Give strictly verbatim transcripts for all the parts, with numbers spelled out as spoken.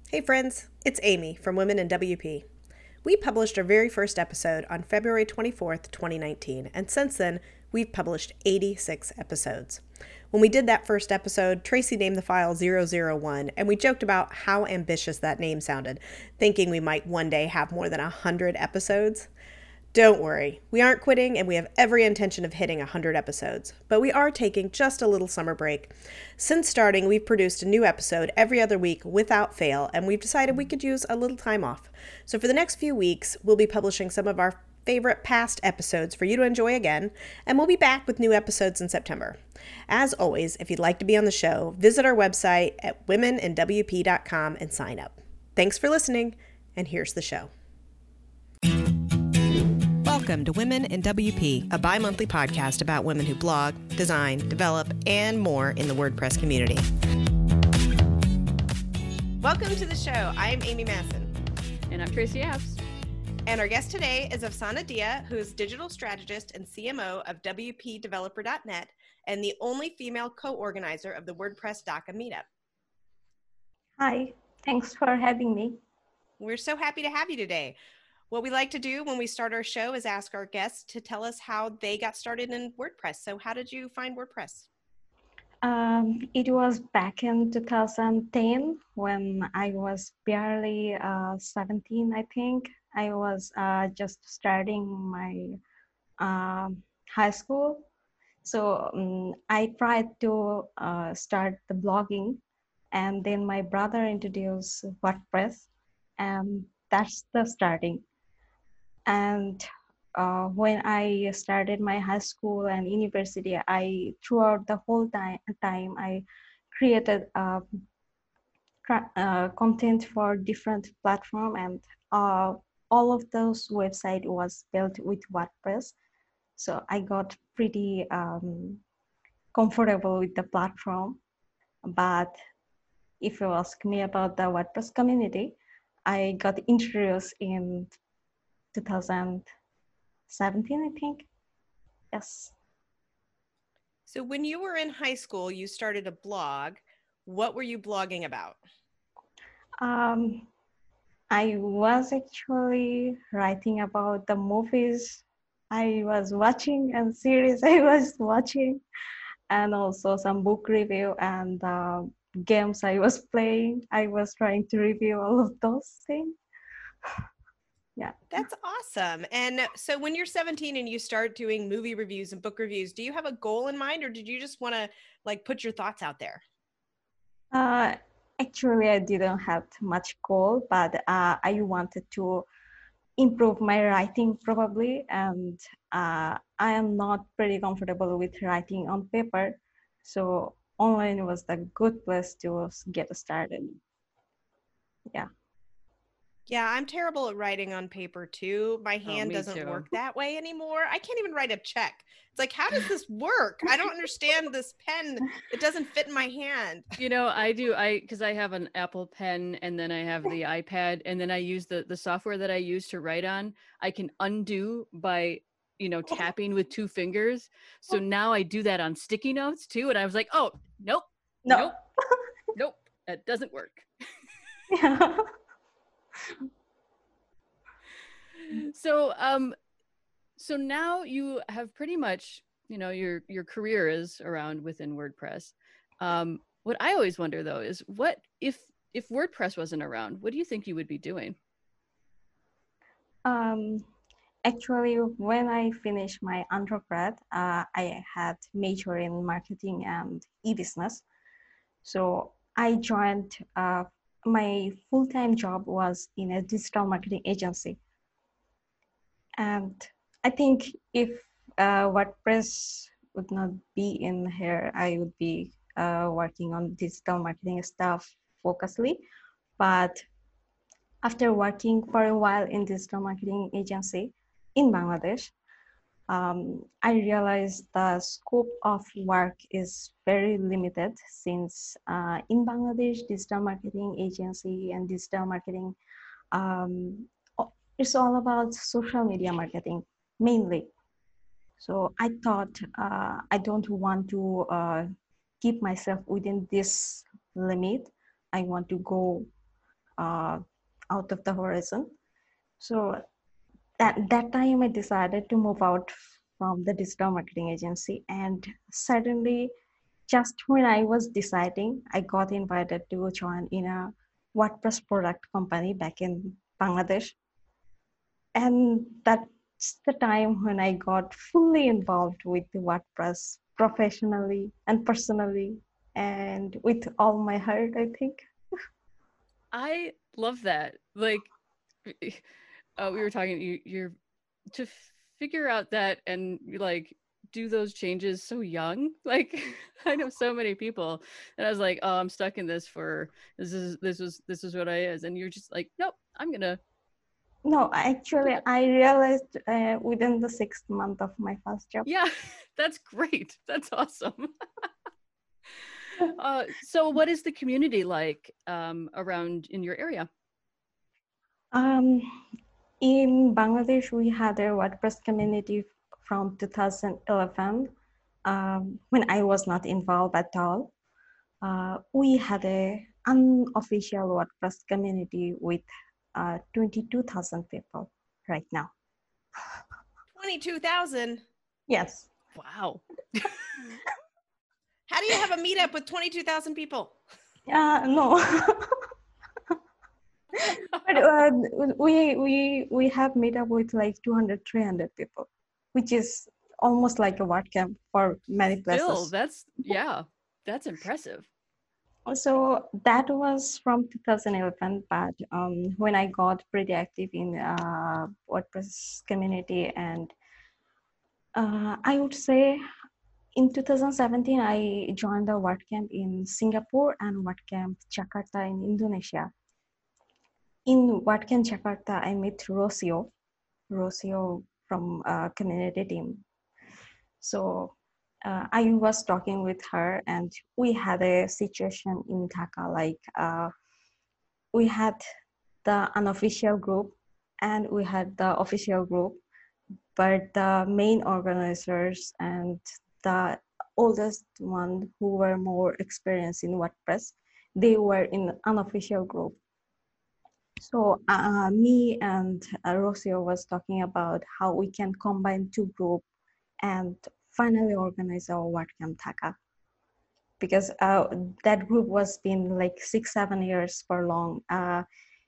Hey friends, it's Amy from Women in W P. We published our very first episode on February twenty-fourth, twenty nineteen, and since then, we've published eighty-six episodes. When we did that first episode, Tracy named the file zero zero one, and we joked about how ambitious that name sounded, thinking we might one day have more than one hundred episodes. Don't worry, we aren't quitting and we have every intention of hitting one hundred episodes, but we are taking just a little summer break. Since starting, we've produced a new episode every other week without fail, and we've decided we could use a little time off. So for the next few weeks, we'll be publishing some of our favorite past episodes for you to enjoy again, and we'll be back with new episodes in September. As always, if you'd like to be on the show, visit our website at women in w p dot com and sign up. Thanks for listening, and here's the show. Welcome to Women in W P, a bi-monthly podcast about women who blog, design, develop, and more in the WordPress community. Welcome to the show. I'm Amy Masson. And I'm Tracy Apps. And our guest today is Afsana Dia, who is digital strategist and C M O of W P Developer dot net and the only female co-organizer of the WordPress Dhaka meetup. Hi, thanks for having me. We're so happy to have you today. What we like to do when we start our show is ask our guests to tell us how they got started in WordPress. So how did you find WordPress? Um, it was back in two thousand ten when I was barely uh, seventeen, I think. I was uh, just starting my um, high school. So um, I tried to uh, start the blogging, and then my brother introduced WordPress, and that's the starting. And uh, when I started my high school and university, I throughout the whole time, time I created uh, uh, content for different platform, and uh, all of those website was built with WordPress. So I got pretty um, comfortable with the platform. But if you ask me about the WordPress community, I got introduced in two thousand seventeen, I think. Yes. So when you were in high school, you started a blog. What were you blogging about? Um, I was actually writing about the movies I was watching and series I was watching, and also some book review and uh, games I was playing. I was trying to review all of those things. Yeah. That's awesome. And so when you're seventeen and you start doing movie reviews and book reviews, do you have a goal in mind, or did you just want to like put your thoughts out there? Uh, actually, I didn't have much goal, but uh, I wanted to improve my writing probably. And uh, I am not pretty comfortable with writing on paper. So online was the good place to get started. Yeah. Yeah, I'm terrible at writing on paper too. My Oh, hand me doesn't too. work that way anymore. I can't even write a check. It's like, how does this work? I don't understand this pen. It doesn't fit in my hand. You know, I do, I, because I have an Apple Pen and then I have the iPad and then I use the, the software that I use to write on. I can undo by, you know, tapping with two fingers. So now I do that on sticky notes too. And I was like, oh, nope, No. nope, nope, that doesn't work. Yeah. So, um, so now you have pretty much, you know, your your career is around within WordPress. Um, what I always wonder though is what if if WordPress wasn't around, what do you think you would be doing? Um, actually, when I finished my undergrad, uh, I had major in marketing and e-business. So I joined, uh, my full-time job was in a digital marketing agency. And I think if uh, WordPress would not be in here, I would be uh, working on digital marketing stuff focusedly. But after working for a while in digital marketing agency in Bangladesh, um, I realized the scope of work is very limited since uh, in Bangladesh, digital marketing agency and digital marketing, um, it's all about social media marketing mainly. So I thought uh, I don't want to uh, keep myself within this limit. I want to go uh, out of the horizon. So that that time I decided to move out from the digital marketing agency, and suddenly, just when I was deciding, I got invited to join in a WordPress product company back in Bangladesh. And that's the time when I got fully involved with the WordPress professionally and personally and with all my heart, I think. I love that. Like, uh, we were talking, you, you're to figure out that and like do those changes so young. Like, I know so many people, and I was like, oh, I'm stuck in this for this is this was this is what I is, and you're just like, nope, I'm gonna. No, actually, I realized uh, within the sixth month of my first job. Yeah, that's great. That's awesome. uh, so, what is the community like um, around in your area? Um, in Bangladesh, we had a WordPress community from two thousand eleven um, when I was not involved at all. Uh, we had a unofficial WordPress community with uh, twenty-two thousand people right now. twenty-two thousand? Yes. Wow. How do you have a meetup with twenty-two thousand people? Uh, no. But uh, we we we have meetup with like two hundred, three hundred people, which is almost like a WordCamp for many places. Still, that's yeah, that's impressive. So that was from two thousand eleven, but um, when I got pretty active in uh, WordPress community, and uh, I would say in two thousand seventeen, I joined the WordCamp in Singapore and WordCamp Jakarta in Indonesia. In WordCamp Jakarta, I met Rocio, Rocio from a community team. So uh, I was talking with her, and we had a situation in Dhaka, like uh, we had the unofficial group and we had the official group, but the main organizers and the oldest one who were more experienced in WordPress, they were in unofficial group. So uh, me and uh, Rocio was talking about how we can combine two groups and finally organize our WordCamp Dhaka. Because uh, that group was been like six, seven years for long. Uh,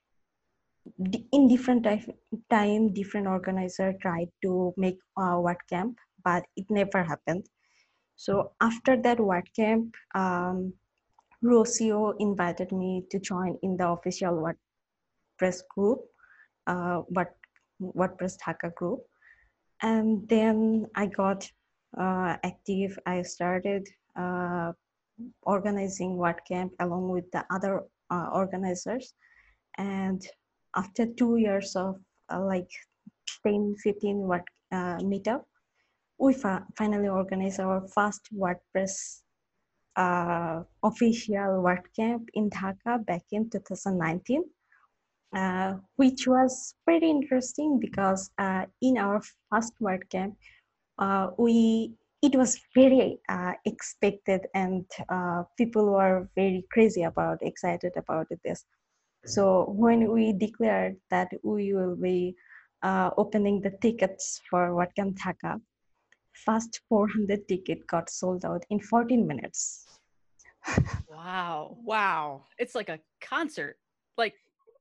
in different time, different organizer tried to make a WordCamp, but it never happened. So after that WordCamp, um, Rocio invited me to join in the official WordPress group, uh, what WordPress Dhaka group. And then I got uh, active. I started uh, organizing WordCamp along with the other uh, organizers. And after two years of uh, like ten, fifteen Word, uh, meetup, we fa- finally organized our first WordPress uh, official WordCamp in Dhaka back in two thousand nineteen. Uh, which was pretty interesting because uh, in our first WordCamp, uh, we it was very uh, expected, and uh, people were very crazy about, excited about this. So when we declared that we will be uh, opening the tickets for WordCamp Dhaka, first four hundred ticket got sold out in fourteen minutes. Wow. Wow. It's like a concert. Like,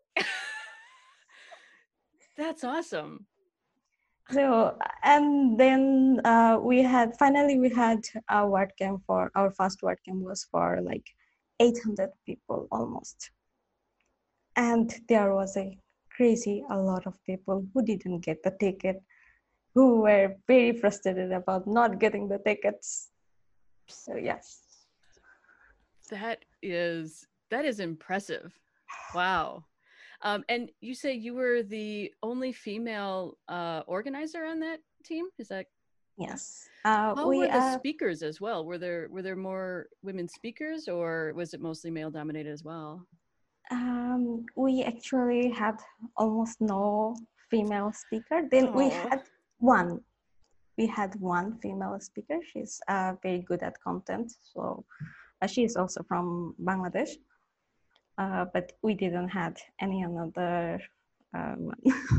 that's awesome. So, and then uh, we had, finally we had a WordCamp for, our first WordCamp was for like eight hundred people almost. And there was a crazy, a lot of people who didn't get the ticket, who were very frustrated about not getting the tickets. So yes. That is that is impressive. Wow. Um, and you say you were the only female uh, organizer on that team? Is that Yes. Uh, how we were the uh, speakers as well? Were there were there more women speakers, or was it mostly male dominated as well? um, we actually had almost no female speaker. Then we Oh. had one. We had one female speaker. She's uh, very good at content. So uh, she is also from Bangladesh. uh, but we didn't had any another um,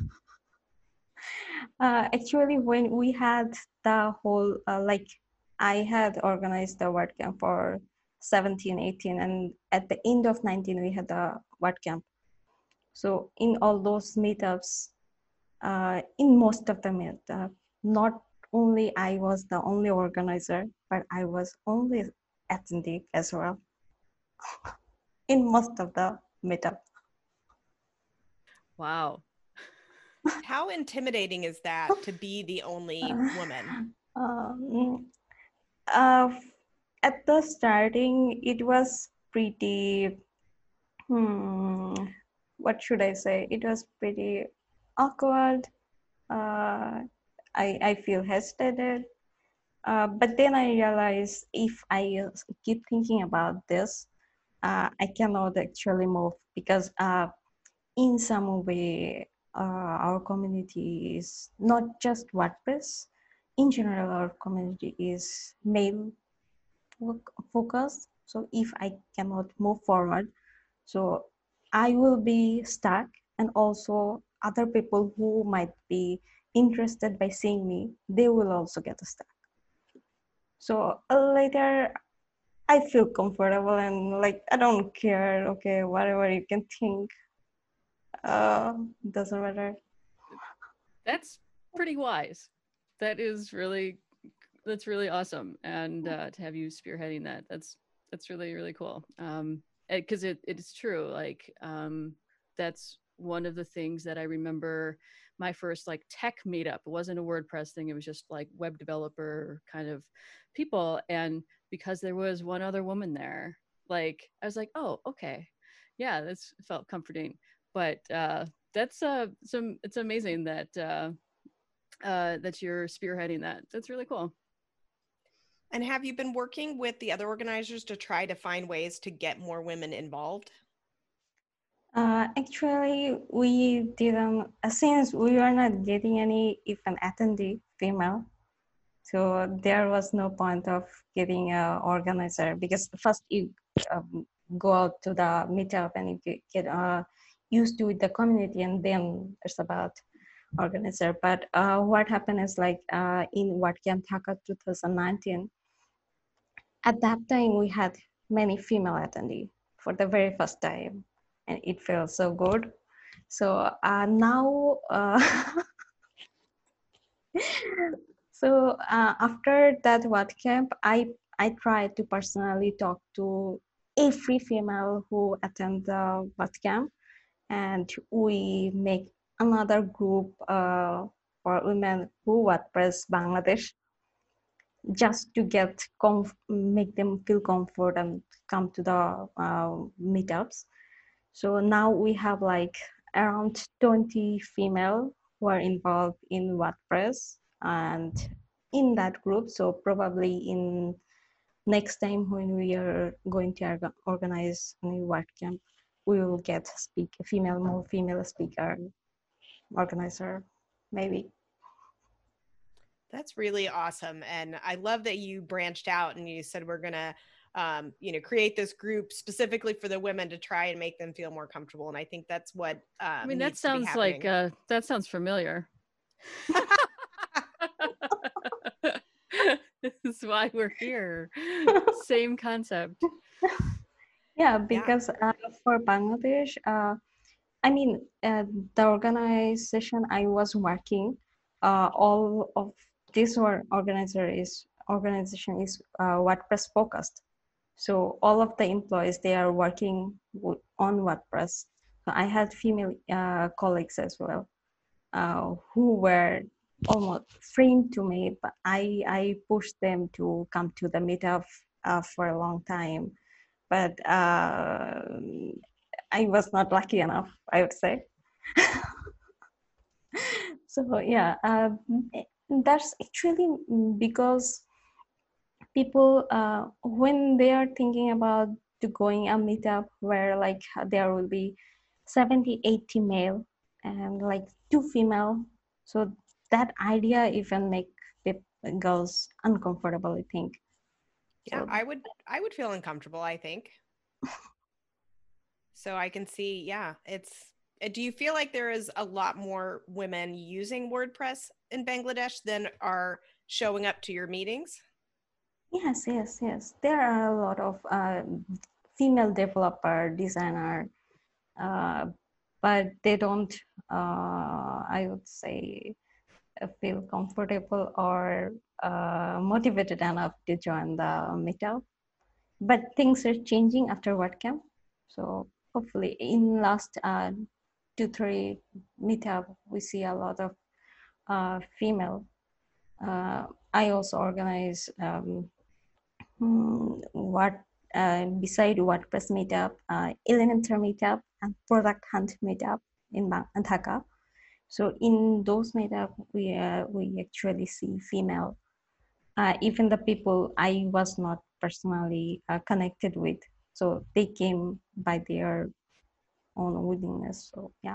uh, actually when we had the whole uh, like I had organized the word camp for seventeen, eighteen, and at the end of nineteen we had the word camp. So in all those meetups, uh, in most of the meetup, not only I was the only organizer, but I was only attending as well in most of the meetup. Wow. How intimidating is that to be the only woman? Um, uh, at the starting, it was pretty, hmm, what should I say? It was pretty awkward. Uh, I, I feel hesitated. Uh, but then I realized if I uh, keep thinking about this, uh, I cannot actually move because uh, in some way, uh, our community is not just WordPress. In general, our community is male focused. So if I cannot move forward, so I will be stuck, and also other people who might be interested by seeing me, they will also get stuck. So uh, later I feel comfortable and like I don't care. Okay, whatever you can think, uh, doesn't matter. That's pretty wise. That is really that's really awesome, and uh, to have you spearheading that, that's that's really really cool. Um, because it it is true. Like um, that's one of the things that I remember my first like tech meetup. It wasn't a WordPress thing. It was just like web developer kind of people, and because there was one other woman there, like I was like, oh, okay, yeah, this felt comforting. But uh, that's uh, some it's amazing that uh, uh, that you're spearheading that. That's really cool. And have you been working with the other organizers to try to find ways to get more women involved? Uh, actually, we didn't, uh, since we were not getting any even attendee female, so there was no point of getting an organizer because first you um, go out to the meetup and you get, get uh, used to the community, and then it's about organizer. But uh, what happened is like uh, in WordCamp Dhaka twenty nineteen, at that time we had many female attendees for the very first time, and it felt so good. So uh, now, uh, so uh, after that WordCamp, I I tried to personally talk to every female who attend the WordCamp, and we make another group uh, for women who WordPress Bangladesh, just to get comf- make them feel comfort and come to the uh, meetups. So now we have like around twenty female who are involved in WordPress and in that group. So probably in next time when we are going to organize a new WordCamp, we will get speak female, more female speaker organizer, maybe. That's really awesome. And I love that you branched out and you said we're going to um, you know, create this group specifically for the women to try and make them feel more comfortable. And I think that's what um, I mean, that needs to be sounds like happening. uh, that sounds familiar. This is why we're here. Same concept. Yeah, Yeah. because uh, for Bangladesh, uh, I mean, uh, the organization I was working, uh, all of this or organizer is organization is uh, WordPress focused. So all of the employees, they are working w- on WordPress. So I had female uh, colleagues as well, uh, who were almost friend to me, but I I pushed them to come to the meetup uh, for a long time, but uh, I was not lucky enough, I would say. So yeah, uh, that's actually because people, uh, when they are thinking about to going a meetup where like there will be seventy, eighty male and like two female, so that idea even make the girls uncomfortable, I think. Yeah, So I would I would feel uncomfortable, I think. So I can see, yeah, it's, uh, do you feel like there is a lot more women using WordPress in Bangladesh than are showing up to your meetings? Yes, yes, yes. There are a lot of uh, female developer, designer, uh, but they don't, uh, I would say, uh, feel comfortable or uh, motivated enough to join the meetup. But things are changing after WordCamp. So hopefully in last uh, two, three meetup, we see a lot of uh, female. Uh, I also organize um, Hmm, what uh, beside WordPress meetup, uh, Elementor meetup, and Product Hunt meetup in Bang- in Dhaka. So in those meetup, we uh, we actually see female, uh, even the people I was not personally uh, connected with. So they came by their own willingness. So yeah.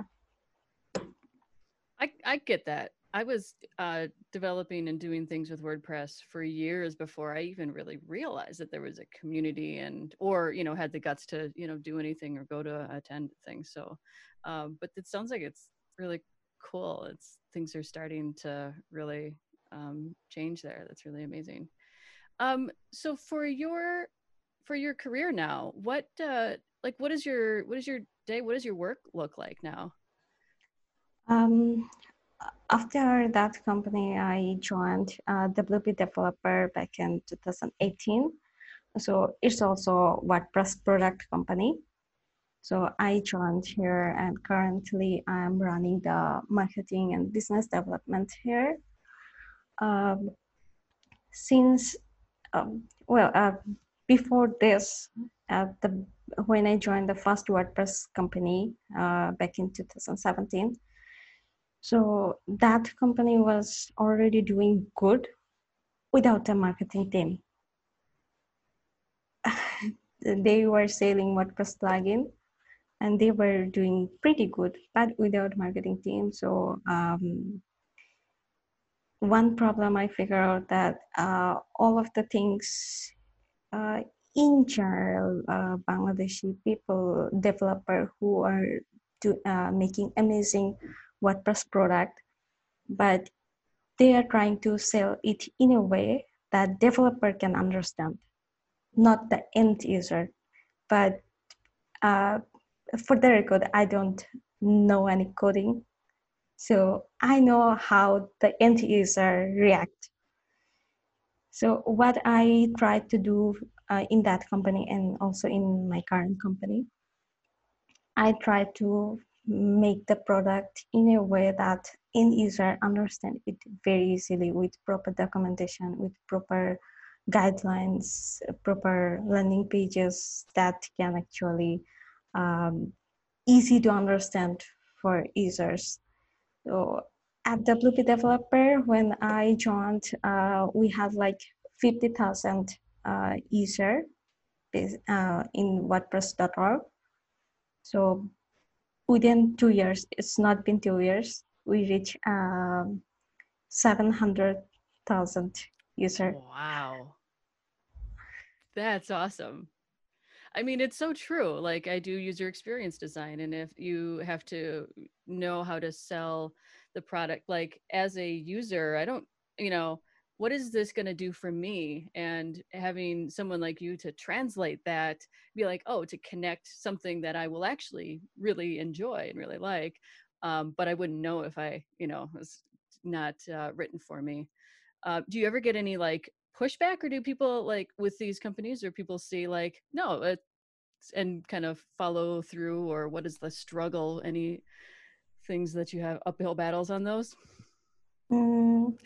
I I get that. I was uh, developing and doing things with WordPress for years before I even really realized that there was a community and, or you know, had the guts to you know do anything or go to attend things. So, um, but it sounds like it's really cool. It's things are starting to really um, change there. That's really amazing. Um, so for your for your career now, what uh, like what is your what is your day? What does your work look like now? Um, After that company, I joined uh, W P Developer back in two thousand eighteen. So it's also WordPress product company. So I joined here and currently I'm running the marketing and business development here. Um, since, um, well, uh, before this, uh, the, when I joined the first WordPress company uh, back in two thousand seventeen, so that company was already doing good without a marketing team. They were selling WordPress plugin and they were doing pretty good, but without marketing team. So um, one problem I figured out that uh, all of the things uh, in general, uh, Bangladeshi people, developer who are do, uh, making amazing WordPress product, but they are trying to sell it in a way that developer can understand, not the end user. But uh, for the record, I don't know any coding. So I know how the end user react. So what I try to do uh, in that company and also in my current company, I try to make the product in a way that end user understand it very easily with proper documentation, with proper guidelines, proper landing pages that can actually um, easy to understand for users. So at W P Developer, when I joined, uh, we had like fifty thousand uh, user uh, in WordPress dot org. So within two years, it's not been two years, we reached um, seven hundred thousand user. Wow. That's awesome. I mean, it's so true. Like I do user experience design, and if you have to know how to sell the product, like as a user, I don't, you know, what is this going to do for me? And having someone like you to translate that, be like, oh, to connect something that I will actually really enjoy and really like, um, but I wouldn't know if I, you know, was not uh, written for me. Uh, do you ever get any like pushback, or do people like with these companies, or people see like, no, it's, and kind of follow through, or what is the struggle? Any things that you have uphill battles on those? Mm,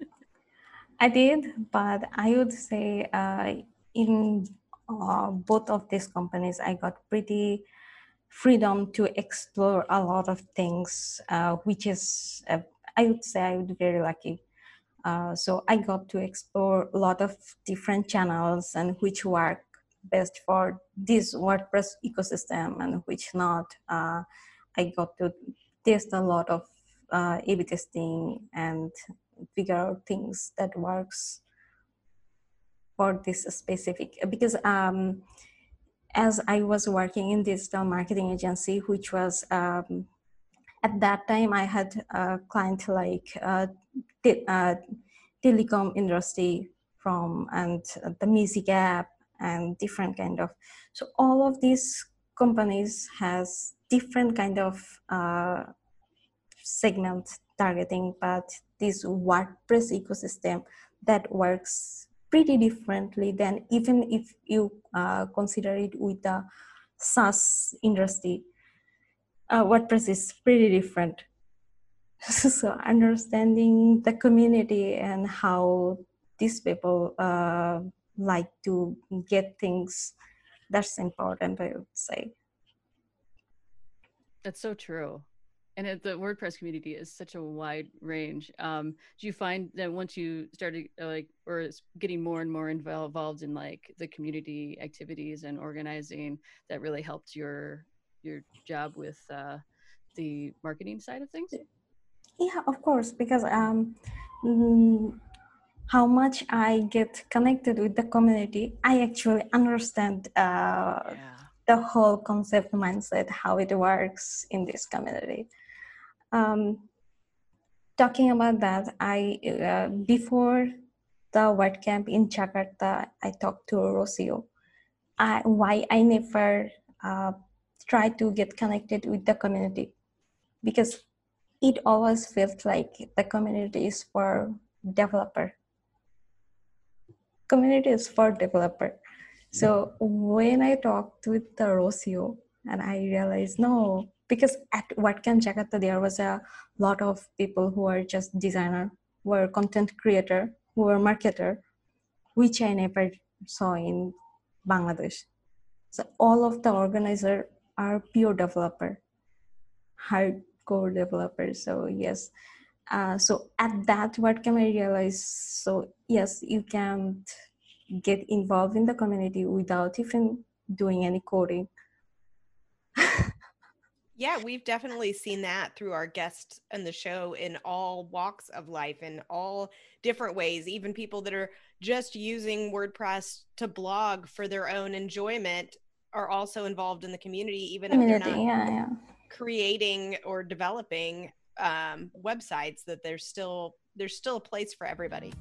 I did, but I would say uh, in uh, both of these companies, I got pretty freedom to explore a lot of things, uh, which is, uh, I would say I would be very lucky. Uh, so I got to explore a lot of different channels and which work best for this WordPress ecosystem and which not. Uh, I got to test a lot of uh, A B testing and figure out things that works for this specific, because um, as I was working in digital marketing agency, which was um, at that time I had a client like uh, te- uh, telecom industry from and the music app and different kind of. So all of these companies has different kind of uh, segment targeting, but this WordPress ecosystem that works pretty differently than even if you uh, consider it with the SaaS industry. Uh, WordPress is pretty different. So understanding the community and how these people uh, like to get things, that's important, I would say. That's so true. And it, the WordPress community is such a wide range. Um, do you find that once you started uh, like, or it's getting more and more involved involved in like the community activities and organizing, that really helped your your job with uh, the marketing side of things? Yeah, of course, because um, mm, how much I get connected with the community, I actually understand uh, Yeah. the whole concept mindset, how it works in this community. Um, talking about that, I uh, before the WordCamp in Jakarta, I talked to Rocio. I, why I never uh, try to get connected with the community, because it always felt like the community is for developer. Community is for developer. So when I talked with the Rocio, and I realized no, because at WordCamp Jakarta there was a lot of people who are just designer, who are content creator, who are marketer, which I never saw in Bangladesh. So all of the organizer are pure developer, hardcore developers. So yes, uh, so at that WordCamp I realized, so yes, you can't get involved in the community without even doing any coding. Yeah, we've definitely seen that through our guests on the show in all walks of life, in all different ways. Even people that are just using WordPress to blog for their own enjoyment are also involved in the community, even community, if they're not yeah, yeah. creating or developing um, websites. That there's still there's still a place for everybody.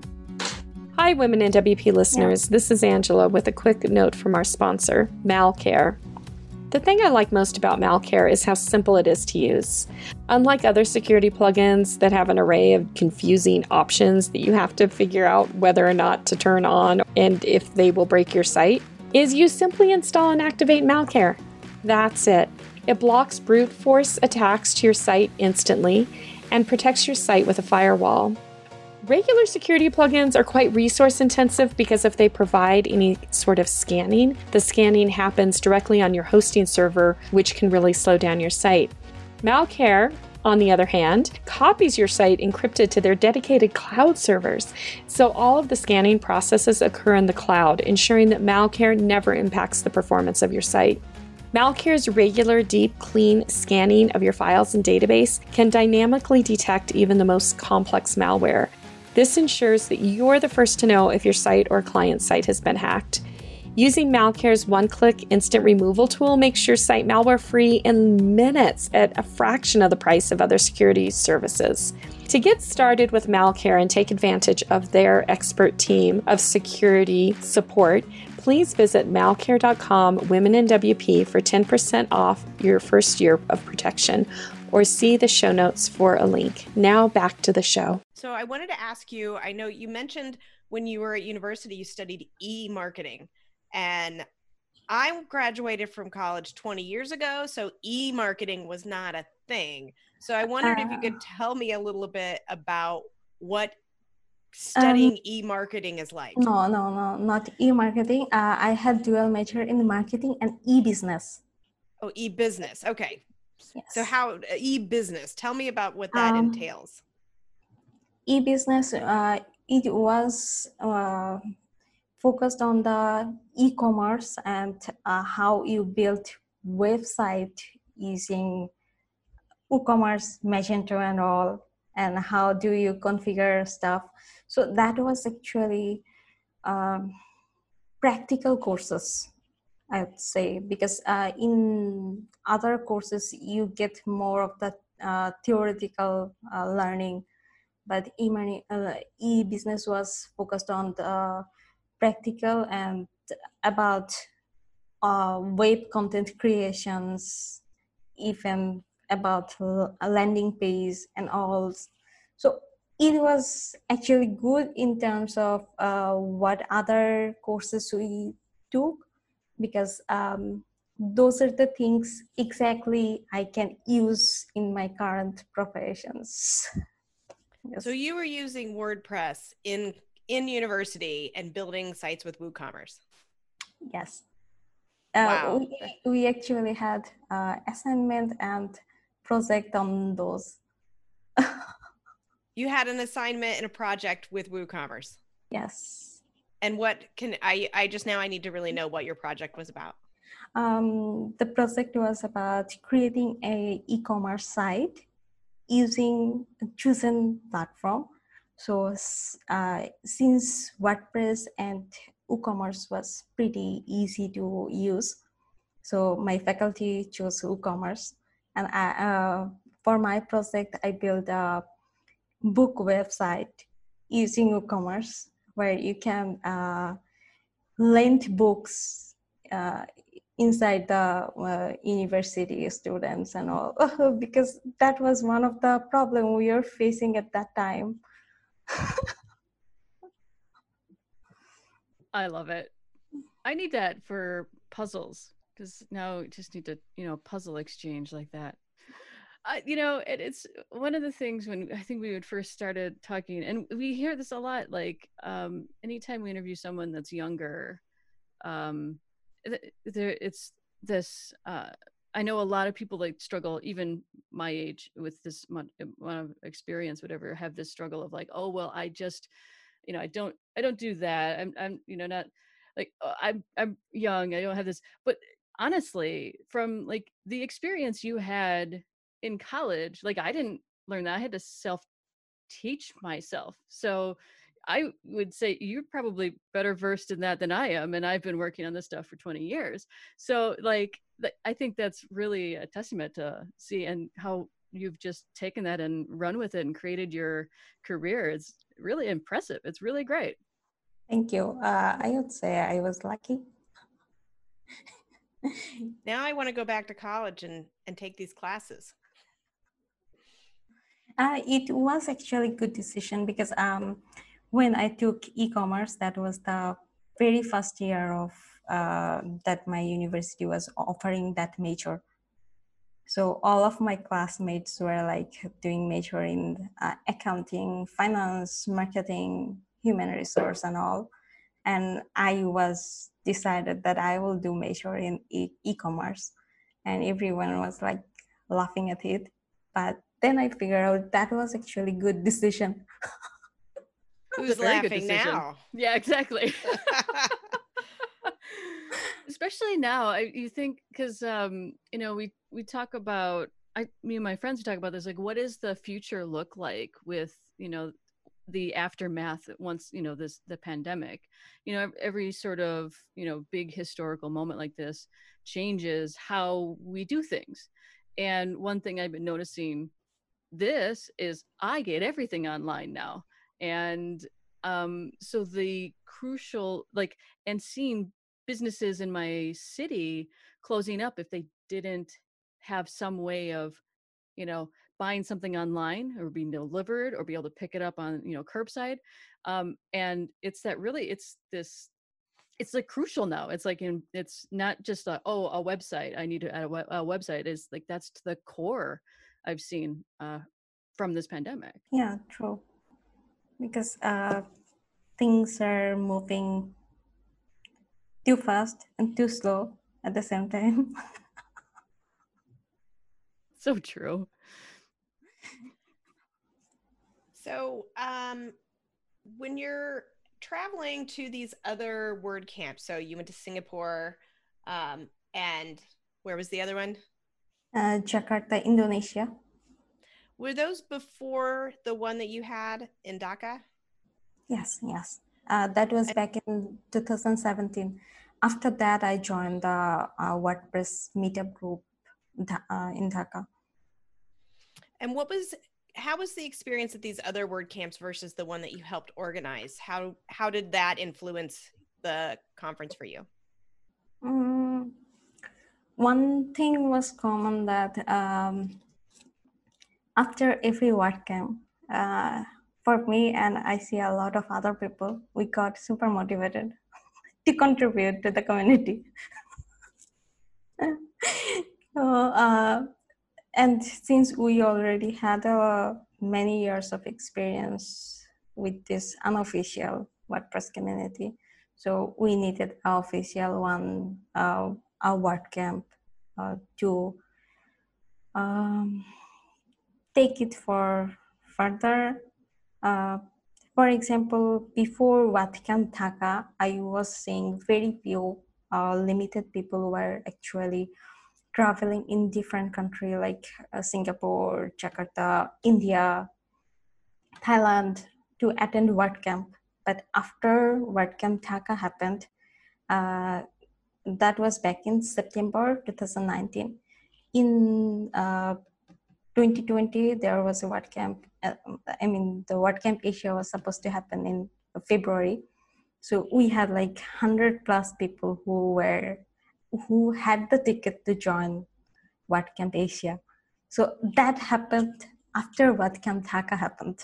Hi, Women in W P listeners. Yeah. This is Angela with a quick note from our sponsor, Malcare. The thing I like most about Malcare is how simple it is to use. Unlike other security plugins that have an array of confusing options that you have to figure out whether or not to turn on and if they will break your site, is you simply install and activate Malcare. That's it. It blocks brute force attacks to your site instantly and protects your site with a firewall. Regular security plugins are quite resource intensive because if they provide any sort of scanning, the scanning happens directly on your hosting server, which can really slow down your site. Malcare, on the other hand, copies your site encrypted to their dedicated cloud servers. So all of the scanning processes occur in the cloud, ensuring that Malcare never impacts the performance of your site. Malcare's regular, deep, clean scanning of your files and database can dynamically detect even the most complex malware. This ensures that you're the first to know if your site or client site has been hacked. Using Malcare's one-click instant removal tool makes your site malware-free in minutes at a fraction of the price of other security services. To get started with Malcare and take advantage of their expert team of security support, please visit malcare dot com Women in W P for ten percent off your first year of protection, or see the show notes for a link. Now back to the show. So I wanted to ask you, I know you mentioned when you were at university, you studied e-marketing, and I graduated from college twenty years ago, so e-marketing was not a thing. So I wondered uh, if you could tell me a little bit about what studying um, e-marketing is like. No, no, no, not e-marketing. Uh, I had dual major in marketing and e-business. Oh, e-business. Okay. Yes. So how e-business? Tell me about what that um, entails. E-business, uh, it was uh, focused on the e-commerce and uh, how you build website using WooCommerce, Magento and all, and how do you configure stuff. So that was actually um, practical courses. I would say, because uh, in other courses you get more of the uh, theoretical uh, learning, but e-money, uh, e-business was focused on the practical and about uh, web content creations, even about l- landing page and all. So it was actually good in terms of uh, what other courses we took, because um, those are the things exactly I can use in my current professions. Yes. So you were using WordPress in in university and building sites with WooCommerce. Yes. Uh, Wow. we, we actually had uh, assignment and project on those. You had an assignment and a project with WooCommerce. Yes. And what can I I just now I need to really know what your project was about. Um, the project was about creating a e-commerce site using a chosen platform. So uh, since WordPress and WooCommerce was pretty easy to use, so my faculty chose WooCommerce, and I, uh, for my project, I built a book website using WooCommerce where you can uh, lend books uh, inside the uh, university students and all, because that was one of the problem we were facing at that time. I love it. I need that for puzzles, because now we just need to, you know, puzzle exchange like that. Uh, you know, it, it's one of the things when I think we would first started talking, and we hear this a lot. Like, um, anytime we interview someone that's younger, um, th- there it's this. Uh, I know a lot of people like struggle, even my age, with this amount amount of experience, whatever, have this struggle of like, oh well, I just, you know, I don't, I don't do that. I'm, I'm, you know, not like uh, I'm, I'm young. I don't have this. But honestly, from like the experience you had in college, like I didn't learn that. I had to self teach myself. So I would say you're probably better versed in that than I am. And I've been working on this stuff for twenty years. So like, th- I think that's really a testament to see and how you've just taken that and run with it and created your career. It's really impressive. It's really great. Thank you. Uh, I would say I was lucky. Now I want to go back to college and and take these classes. Uh, it was actually a good decision because um, when I took e-commerce, that was the very first year of uh, that my university was offering that major. So all of my classmates were like doing major in uh, accounting, finance, marketing, human resource, and all. And I was decided that I will do major in e- e-commerce, and everyone was like laughing at it. But then I figured out that was actually good decision. Who's It's a very good laughing decision. now? Yeah, exactly. Especially now, I, you think, because um, you know, we we talk about, I, me and my friends talk about this, like, what does the future look like with, you know, the aftermath once, you know, this the pandemic, you know, every sort of, you know, big historical moment like this changes how we do things. And one thing I've been noticing this is I get everything online now. And um, so the crucial, like, and seeing businesses in my city closing up if they didn't have some way of, you know, buying something online or being delivered or be able to pick it up on, you know, curbside. Um, and it's that really, it's this, it's like crucial now. It's like, in, it's not just a, oh, a website. I need to add a, web, a website. Is like, that's to the core I've seen uh, from this pandemic. Yeah, true. Because uh, things are moving too fast and too slow at the same time. So true. So, um, when you're traveling to these other word camps, so you went to Singapore, um, and where was the other one? Uh, Jakarta, Indonesia. Were those before the one that you had in Dhaka? Yes, yes. Uh, that was back in two thousand seventeen. after that, I joined the uh, WordPress meetup group uh, in Dhaka. And what was, how was the experience at these other WordCamps versus the one that you helped organize? How, how did that influence the conference for you? Mm, one thing was common that um, after every WordCamp, uh, for me and I see a lot of other people, we got super motivated to contribute to the community. so, uh, and since we already had uh, many years of experience with this unofficial WordPress community, so we needed an official one, uh, a WordCamp uh, to um, take it for further. Uh, for example, before WordCamp Dhaka, I was seeing very few uh, limited people were actually traveling in different countries like uh, Singapore, Jakarta, India, Thailand to attend WordCamp. But after WordCamp Dhaka happened, uh, that was back in September twenty nineteen. In uh, twenty twenty, there was a WordCamp. Uh, I mean, the WordCamp Asia was supposed to happen in February. So we had like one hundred plus people who were who had the ticket to join WordCamp Asia. So that happened after WordCamp Dhaka happened.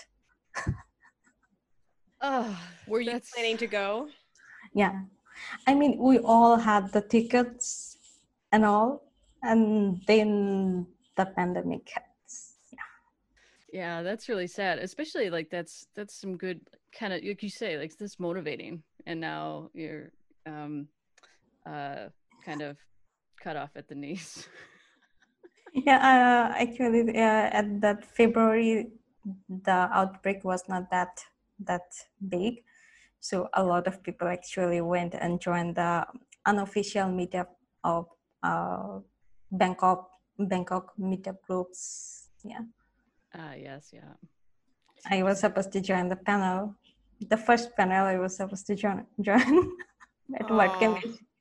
Oh, were you that's... planning to go? Yeah. I mean, we all had the tickets and all, and then the pandemic hits. Yeah. Yeah, that's really sad. Especially like that's that's some good kind of, like you say, like this motivating. And now you're um uh kind of cut off at the knees. Yeah, uh, actually, uh, at that February, the outbreak was not that that big, so a lot of people actually went and joined the unofficial meetup of uh, Bangkok Bangkok meetup groups. Yeah. Ah, uh, yes, yeah. I was supposed to join the panel, the first panel I was supposed to join join at WordCamp.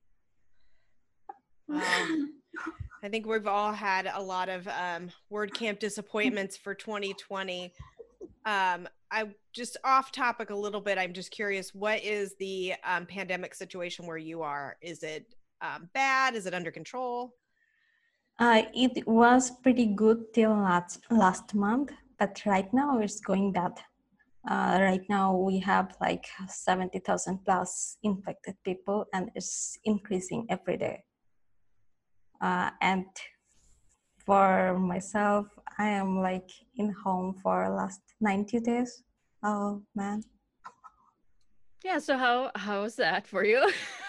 Wow. I think we've all had a lot of um, WordCamp disappointments for twenty twenty. Um, I just off topic a little bit. I'm just curious, what is the um, pandemic situation where you are? Is it um, bad? Is it under control? Uh, it was pretty good till last, last month, but right now it's going bad. Uh, right now we have like seventy thousand plus infected people and it's increasing every day. Uh, and for myself, I am like in home for last ninety days. Oh man. Yeah, so how how is that for you?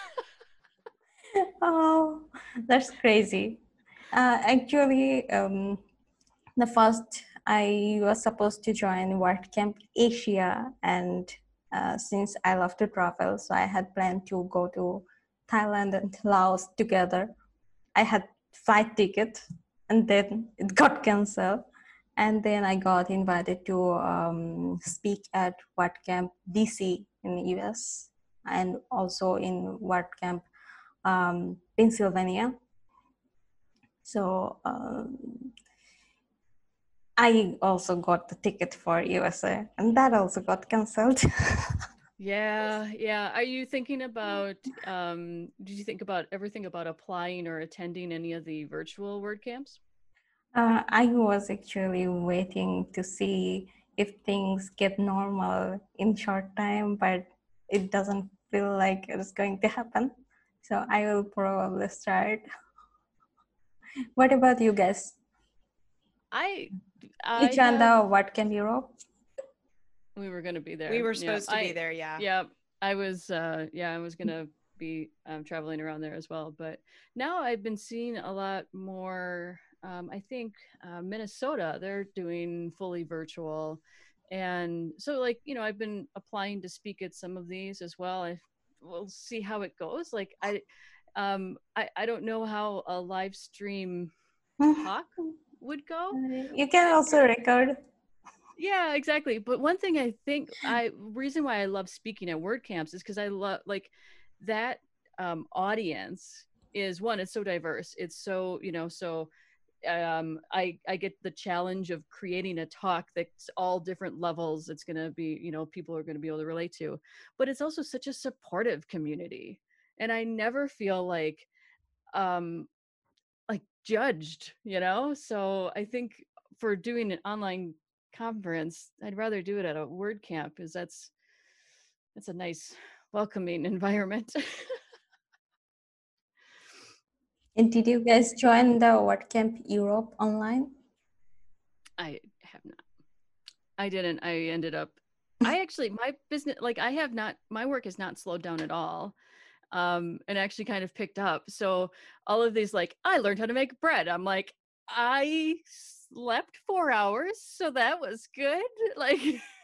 Oh, that's crazy. Uh, actually, um, the first I was supposed to join WordCamp Asia, and uh, since I love to travel, so I had planned to go to Thailand and Laos together. I had flight ticket, and then it got canceled. And then I got invited to um, speak at WordCamp D C in the U S and also in WordCamp um, Pennsylvania. So um, I also got the ticket for U S A, and that also got cancelled. Yeah, yeah. Are you thinking about, um, did you think about everything about applying or attending any of the virtual WordCamps? Uh, I was actually waiting to see if things get normal in short time, but it doesn't feel like it's going to happen. So I will probably start. What about you guys? I, I You joined have, the WordCamp Europe? we were going to be there. We were supposed yeah, to I, be there, yeah. Yeah, I was, uh, yeah, I was going to be um, traveling around there as well. But now I've been seeing a lot more, um, I think uh, Minnesota, they're doing fully virtual. And so like, you know, I've been applying to speak at some of these as well. I we'll see how it goes. Like I, um, I, I don't know how a live stream talk would go. You can also record. Yeah, exactly. But one thing I think I reason why I love speaking at WordCamps is because I love like that um, audience is one, it's so diverse. It's so, you know, so um, I, I get the challenge of creating a talk that's all different levels. It's going to be, you know, people are going to be able to relate to, but it's also such a supportive community. And I never feel like, um, like judged, you know? So I think for doing an online conference, I'd rather do it at a WordCamp, because that's, that's a nice, welcoming environment. And did you guys join the WordCamp Europe online? I have not. I didn't. I ended up, I actually, my business, like I have not, my work has not slowed down at all. Um, and actually kind of picked up. So all of these, like, I learned how to make bread. I'm like, I slept four hours, so that was good. Like,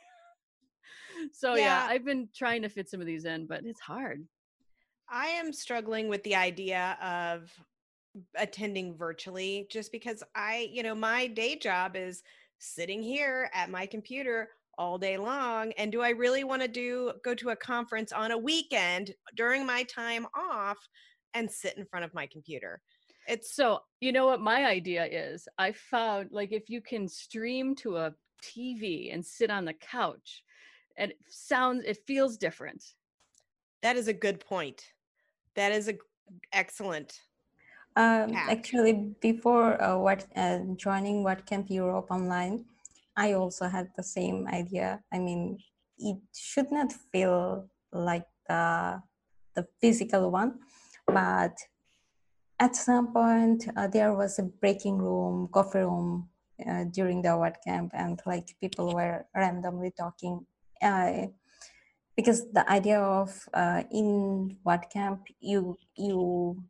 so yeah. Yeah. I've been trying to fit some of these in, but it's hard. I am struggling with the idea of attending virtually, just because I, you know, my day job is sitting here at my computer all day long. And do I really want to do go to a conference on a weekend during my time off and sit in front of my computer? It's So, you know what my idea is? I found, like, if you can stream to a T V and sit on the couch, and it sounds, it feels different. that is a good point. That is a excellent. Um, Hack. actually, before uh, what uh, joining WordCamp Europe online, I also had the same idea. I mean, it should not feel like the the physical one, but at some point uh, there was a breaking room, coffee room uh, during the WordCamp, and like people were randomly talking. Uh, because the idea of uh, in WordCamp, you you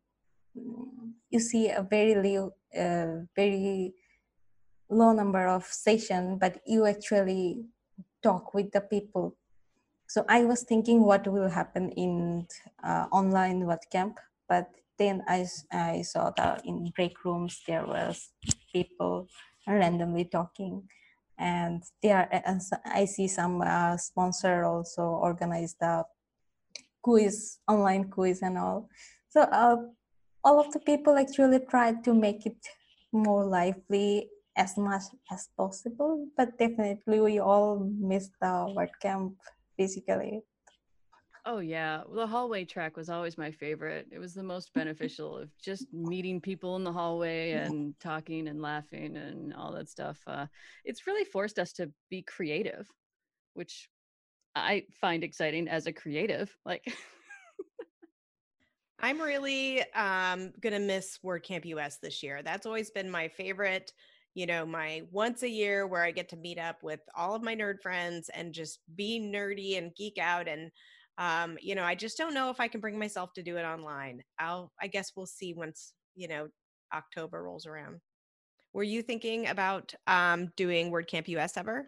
you see a very low, uh, very low number of session, but you actually talk with the people. So I was thinking what will happen in uh, online WordCamp, but then I, I saw that in break rooms there was people randomly talking, and there I see some uh, sponsor also organize the quiz, online quiz and all. So uh, all of the people actually tried to make it more lively as much as possible, but definitely we all missed the WordCamp physically. Oh yeah, the hallway track was always my favorite. It was the most beneficial of just meeting people in the hallway and talking and laughing and all that stuff. Uh, it's really forced us to be creative, which I find exciting as a creative. Like, I'm really um, going to miss WordCamp U S this year. That's always been my favorite, you know, my once a year where I get to meet up with all of my nerd friends and just be nerdy and geek out. And, um, you know, I just don't know if I can bring myself to do it online. I'll, I guess we'll see once, you know, October rolls around. Were you thinking about um, doing WordCamp U S ever?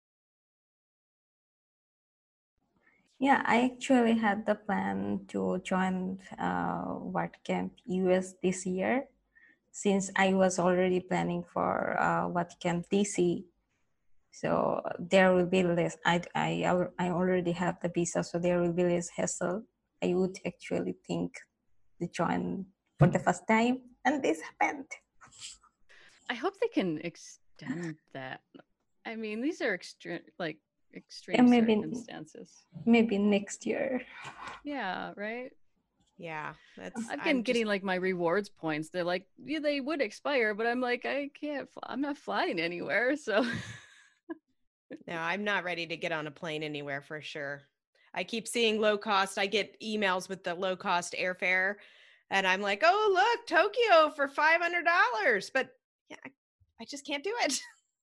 Yeah, I actually had the plan to join uh, WordCamp U S this year, since I was already planning for uh, WordCamp D C. So there will be less, I, I, I already have the visa, so there will be less hassle. I would actually think to join for the first time, and this happened. I hope they can extend that. I mean, these are extreme, like extreme Yeah, maybe, circumstances. maybe next year. Yeah, right. Yeah, that's. I've I'm been just, getting like my rewards points. They're like, yeah, they would expire, but I'm like, I can't. Fly. I'm not flying anywhere, so. No, I'm not ready to get on a plane anywhere for sure. I keep seeing low cost. I get emails with the low cost airfare, and I'm like, oh, look, Tokyo for five hundred dollars. But yeah, I, I just can't do it.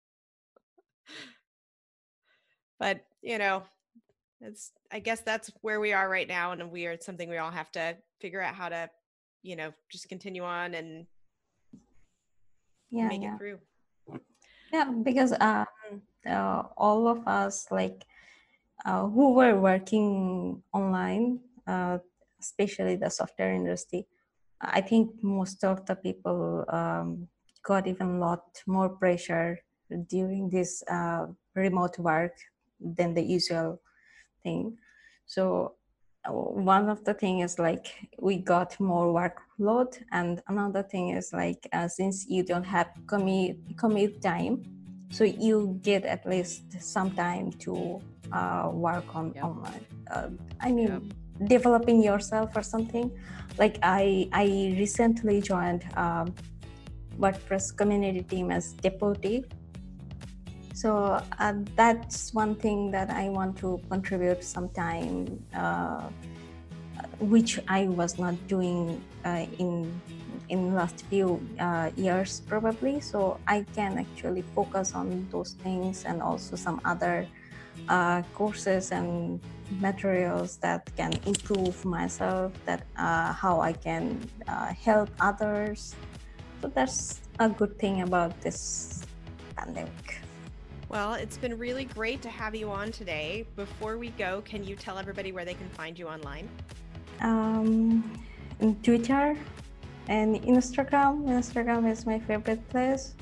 But, you know, it's, I guess that's where we are right now. And we are, it's something we all have to figure out how to, you know, just continue on and Yeah, make yeah. it through. Yeah, because um, uh, all of us, like, uh, who were working online, uh, especially the software industry, I think most of the people um, got even a lot more pressure during this uh, remote work than the usual thing. So one of the thing is like we got more workload, and another thing is like uh, since you don't have commute commute time, so you get at least some time to uh, work on Yep. on uh, I mean Yep. developing yourself or something. Like I I recently joined um, WordPress community team as deputy. So uh, that's one thing that I want to contribute sometime, uh, which I was not doing uh, in in last few uh, years probably. So I can actually focus on those things, and also some other uh, courses and materials that can improve myself, that uh, how I can uh, help others. So that's a good thing about this pandemic. Well, it's been really great to have you on today. Before we go, can you tell everybody where they can find you online? Um, in Twitter and Instagram. Instagram is my favorite place.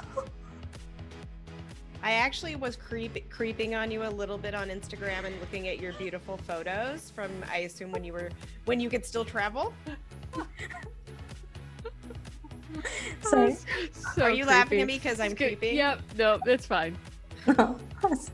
I actually was creep- creeping on you a little bit on Instagram and looking at your beautiful photos from, I assume, when you were when you could still travel. Sorry. So Are you laughing at creepy. me because I'm It's good. creeping? Yep. No, it's fine. That's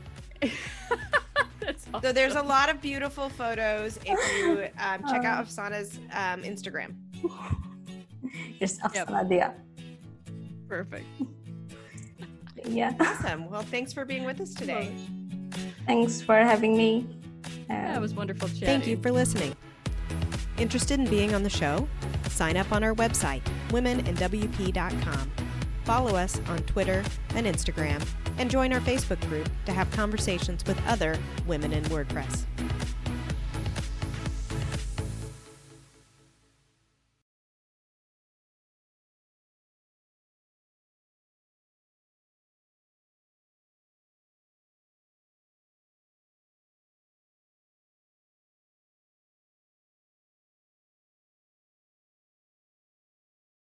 awesome. So there's a lot of beautiful photos if you um, check out Afsana's um, Instagram. Yes, Yep. Afsana. Perfect. Yeah. Awesome. Well, thanks for being with us today. Thanks for having me. Yeah, it Um, was wonderful chatting. Thank you for listening. Interested in being on the show? Sign up on our website, women in W P dot com. Follow us on Twitter and Instagram, and join our Facebook group to have conversations with other women in WordPress.